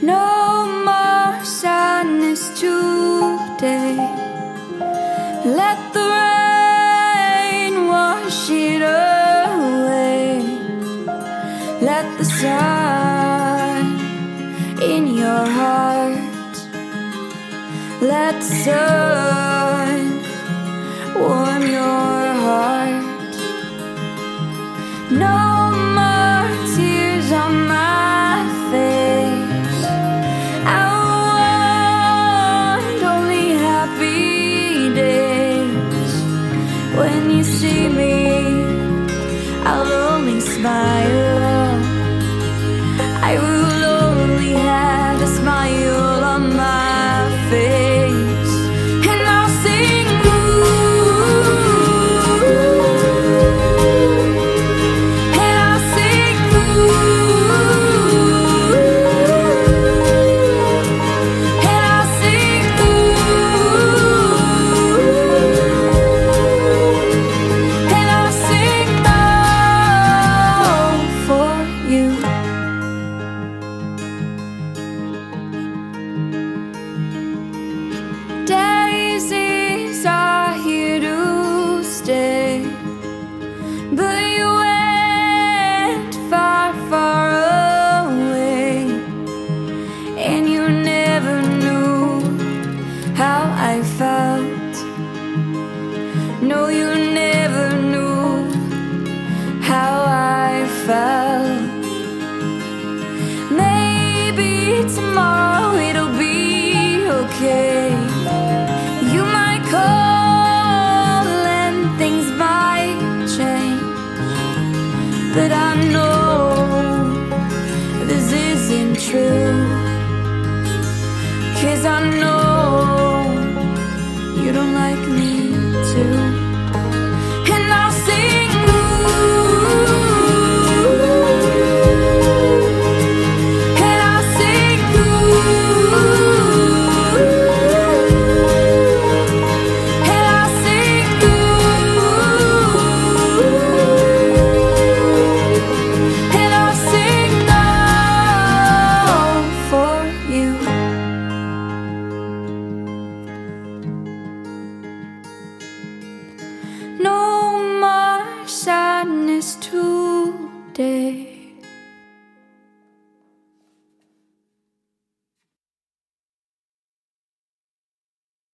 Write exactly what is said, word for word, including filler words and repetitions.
No more sadness today. Let the rain wash it away. Let the sun in your heart, let the sun warm your heart. No more tears on my face. I want only happy days. When you see me, I'll only smile. I will only have a smile on my face. And I'll sing, ooh, and I'll sing, ooh, and I'll sing, ooh, and I'll sing all for you. Daisies are here to stay, but you went far, far away, and you never knew how I felt. No, you never knew how I felt. Maybe tomorrow it'll be okay. You might call and things might change, but I know this isn't true. 'Cause I know you don't like me too. And I'll sing, ooh, and I'll sing, ooh, and I'll sing, ooh, and I'll sing all for you. No more sadness today.